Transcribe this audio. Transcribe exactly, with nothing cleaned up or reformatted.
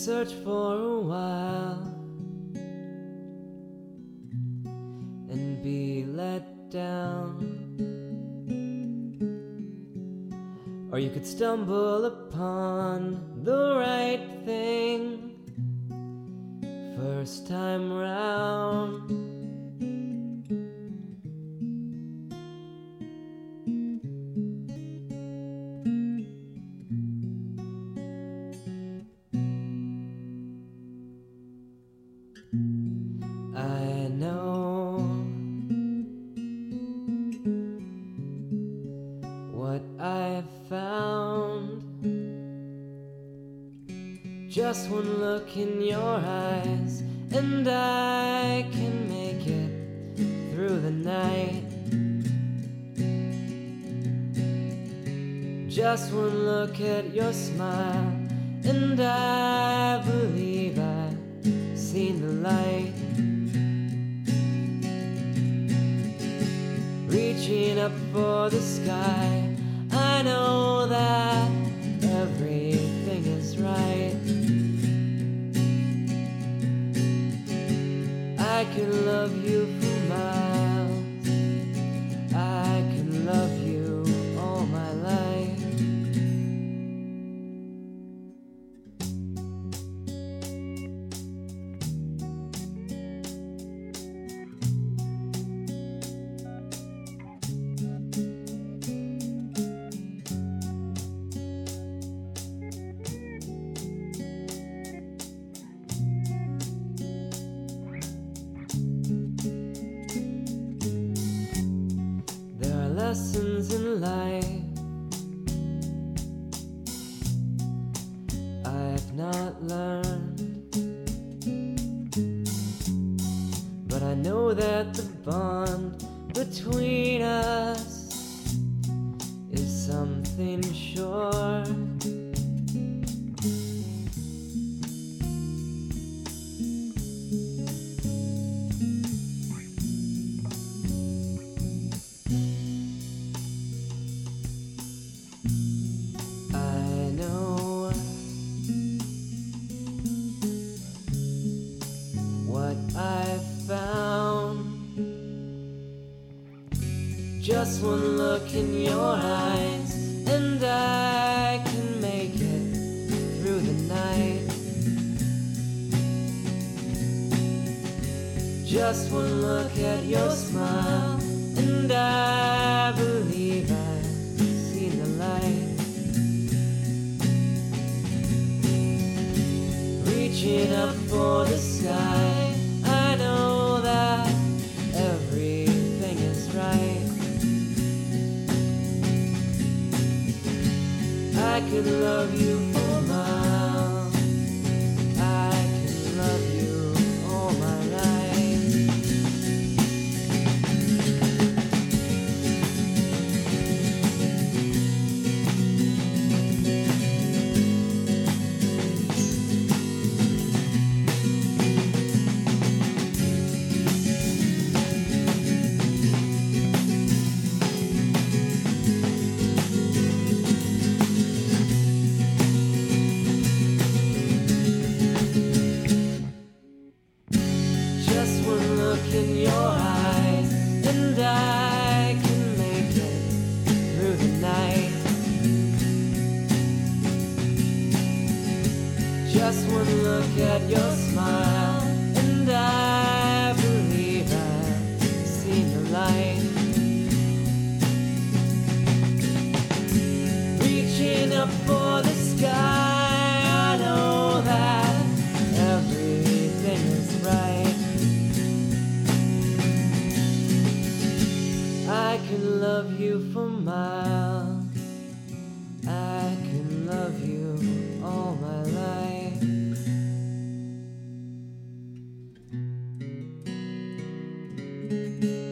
search for a while and be let down. Or you could stumble upon the right thing first time round. I know what I've found. Just one look in your eyes and I can make it through the night. Just one look at your smile and I believe I've seen the light. Reaching up for the sky, I know that everything is right. I can love you for miles, I can love you all my life. Lessons in life I've not learned, but I know that the bond between us is something sure. Just one look in your eyes and I can make it through the night. Just one look at your smile and I believe I've seen the light. Reaching up for the sky, I know that everything is right. I can love you for miles, I can love you all my life. In your eyes and I can make it through the night. Just one look at your smile and I believe I've seen the light. Reaching up for the sky, I know that everything is right. I can love you for miles, I can love you all my life. Thank you.